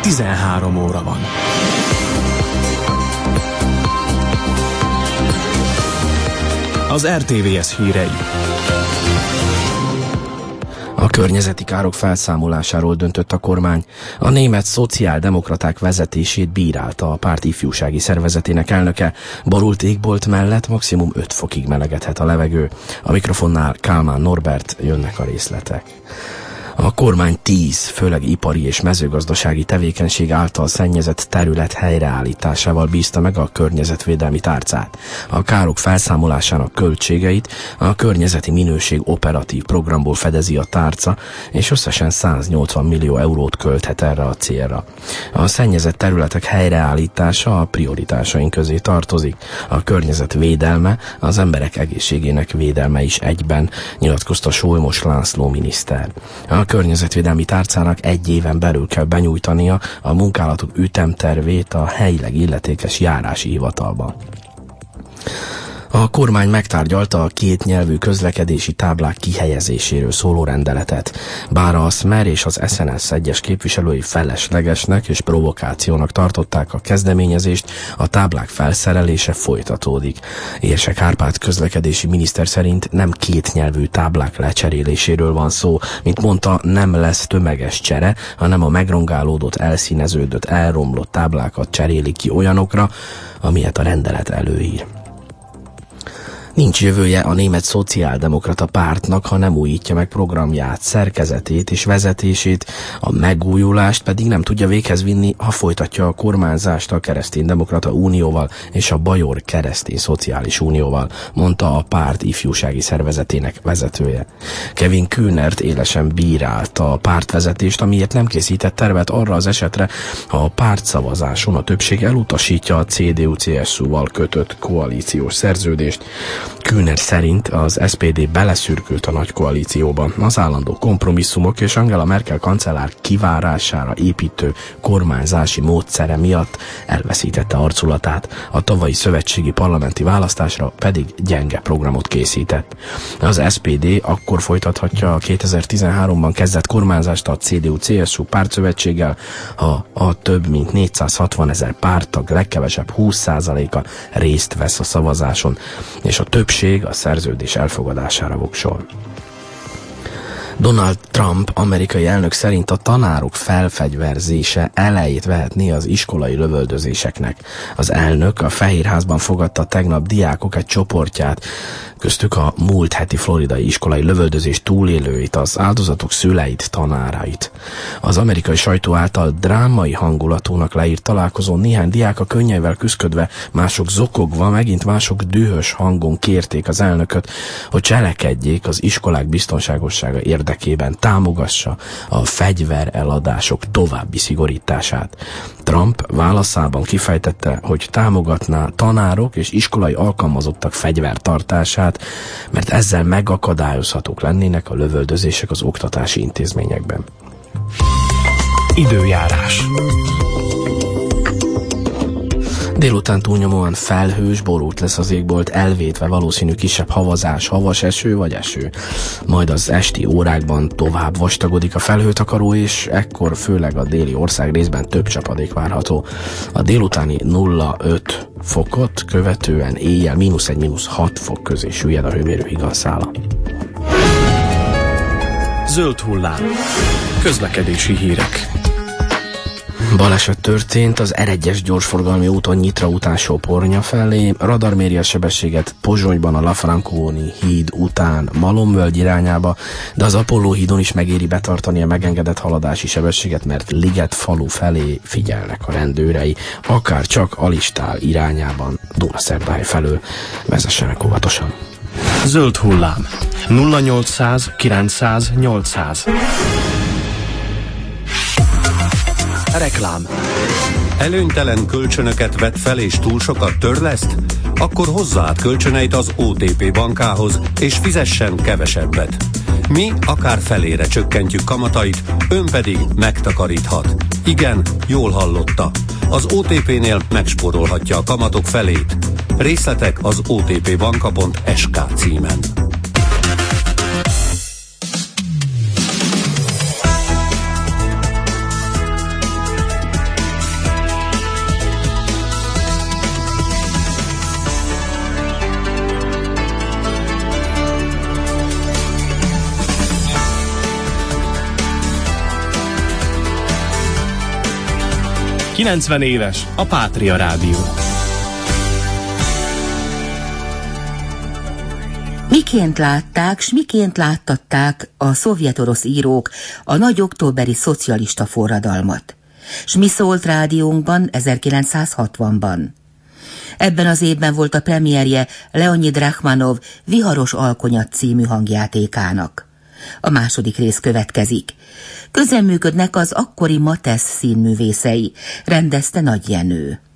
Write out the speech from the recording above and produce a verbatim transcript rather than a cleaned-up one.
tizenhárom óra van. Az er té vé es hírei. A környezeti károk felszámolásáról döntött a kormány. A német szociáldemokraták vezetését bírálta a párt ifjúsági szervezetének elnöke. Borult égbolt mellett maximum öt fokig melegedhet a levegő. A mikrofonnál Kálmán Norbert, jönnek a részletek. A kormány tíz, főleg ipari és mezőgazdasági tevékenység által szennyezett terület helyreállításával bízta meg a környezetvédelmi tárcát. A károk felszámolásának költségeit a környezeti minőség operatív programból fedezi a tárca, és összesen száznyolcvan millió eurót költhet erre a célra. A szennyezett területek helyreállítása a prioritásaink közé tartozik. A környezet védelme, az emberek egészségének védelme is egyben, nyilatkozta Solymos László miniszter. A környezetvédelmi tárcának egy éven belül kell benyújtania a munkálatok ütemtervét a helyileg illetékes járási hivatalban. A kormány megtárgyalta a két nyelvű közlekedési táblák kihelyezéséről szóló rendeletet. Bár a SZMER és az es en es egyes képviselői feleslegesnek és provokációnak tartották a kezdeményezést, a táblák felszerelése folytatódik. Érsek Árpád közlekedési miniszter szerint nem két nyelvű táblák lecseréléséről van szó, mint mondta, nem lesz tömeges csere, hanem a megrongálódott, elszíneződött, elromlott táblákat cserélik ki olyanokra, amilyet a rendelet előír. Nincs jövője a német szociáldemokrata pártnak, ha nem újítja meg programját, szerkezetét és vezetését, a megújulást pedig nem tudja véghez vinni, ha folytatja a kormányzást a Kereszténydemokrata Unióval és a Bajor Keresztény Szociális Unióval, mondta a párt ifjúsági szervezetének vezetője. Kevin Kühnert élesen bírálta a pártvezetést, amiért nem készített tervet arra az esetre, ha a pártszavazáson a többség elutasítja a cé dé u cé es u-val kötött koalíciós szerződést. Kühner szerint az es pé dé beleszürkült a nagy koalícióba. Az állandó kompromisszumok és Angela Merkel kancellár kivárására építő kormányzási módszere miatt elveszítette arculatát, a tavalyi szövetségi parlamenti választásra pedig gyenge programot készített. Az es pé dé akkor folytathatja a kétezer-tizenháromban kezdett kormányzást a cé dé u cé es u pártszövetséggel, ha a több mint négyszázhatvan ezer párttag legkevesebb húsz százaléka részt vesz a szavazáson, és a többség a szerződés elfogadására voksol. Donald Trump amerikai elnök szerint a tanárok felfegyverzése elejét vehetné az iskolai lövöldözéseknek. Az elnök a Fehérházban fogadta tegnap diákok egy csoportját, köztük a múlt heti floridai iskolai lövöldözés túlélőit, az áldozatok szüleit, tanárait. Az amerikai sajtó által drámai hangulatúnak leírt találkozón néhány diák a könnyeivel küszködve, mások zokogva, megint mások dühös hangon kérték az elnököt, hogy cselekedjék az iskolák biztonságossága érdekében, támogassa a fegyvereladások további szigorítását. Trump válaszában kifejtette, hogy támogatná tanárok és iskolai alkalmazottak fegyvertartását, mert ezzel megakadályozhatók lennének a lövöldözések az oktatási intézményekben. Időjárás. Délután túlnyomóan felhős, borult lesz az égbolt, elvétve valószínű kisebb havazás, havas eső vagy eső. Majd az esti órákban tovább vastagodik a felhőtakaró, és ekkor főleg a déli ország részben több csapadék várható. A délutáni nulla öt fokot követően éjjel mínusz egy mínusz hat fok közé süllyed a hőmérő higanyszála. Zöld hullám. Közlekedési hírek. Baleset történt az er egyes gyorsforgalmi úton Nyitra után Sopornya felé, radar méri a sebességet Pozsonyban a Lafranconi híd után Malomvölgy irányába, de az Apolló hídon is megéri betartani a megengedett haladási sebességet, mert Liget falu felé figyelnek a rendőrei, akár csak Alistál irányában Dunaszerdahelyi felől. Vezessenek óvatosan. Zöld hullám. nulla nyolcszáz kilencszáz nyolcszáz. Reklám. Előnytelen kölcsönöket vett fel és túl sokat törleszt? Akkor hozza át kölcsöneit az o té pé bankához, és fizessen kevesebbet. Mi akár felére csökkentjük kamatait, ön pedig megtakaríthat. Igen, jól hallotta. Az o té pénél megspórolhatja a kamatok felét. Részletek az o té pé banka pont es ká címen. kilencven éves a Pátria Rádió. Miként látták, s miként láttatták a szovjet-orosz írók a nagy októberi szocialista forradalmat? S mi szólt rádiónkban ezerkilencszázhatvanban? Ebben az évben volt a premierje Leonid Rachmanov Viharos alkonyat című hangjátékának. A második rész következik. Közreműködnek az akkori Matesz színművészei, rendezte Nagy Jenő.